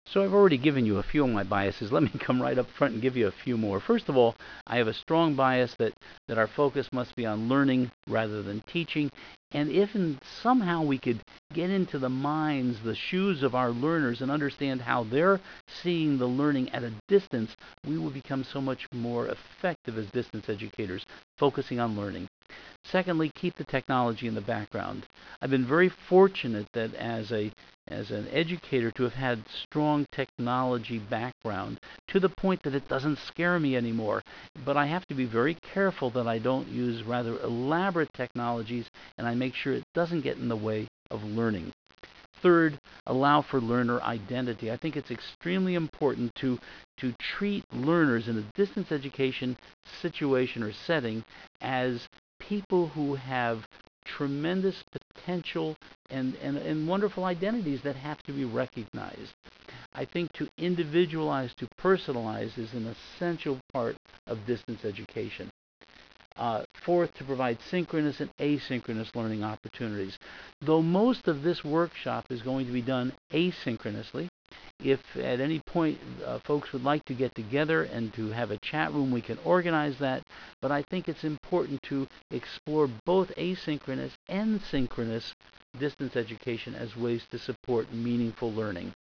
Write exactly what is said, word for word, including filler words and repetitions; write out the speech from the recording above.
So I've already given you a few of my biases. Let me come right up front and give you a few more. First of all, I have a strong bias that, that our focus must be on learning rather than teaching. And if in, somehow we could get into the minds, the shoes of our learners and understand how they're seeing the learning at a distance, we will become so much more effective as distance educators, focusing on learning. Secondly, keep the technology in the background. I've been very fortunate that as a as an educator to have had strong technology background to the point that it doesn't scare me anymore. But I have to be very careful that I don't use rather elaborate technologies and I make sure it doesn't get in the way of learning. Third, allow for learner identity. I think it's extremely important to to treat learners in a distance education situation or setting as people who have tremendous potential and, and, and wonderful identities that have to be recognized. I think to individualize, to personalize is an essential part of distance education. Uh, fourth, to provide synchronous and asynchronous learning opportunities. Though most of this workshop is going to be done asynchronously, if at any point uh, folks would like to get together and to have a chat room, we can organize that. But I think it's important to explore both asynchronous and synchronous distance education as ways to support meaningful learning.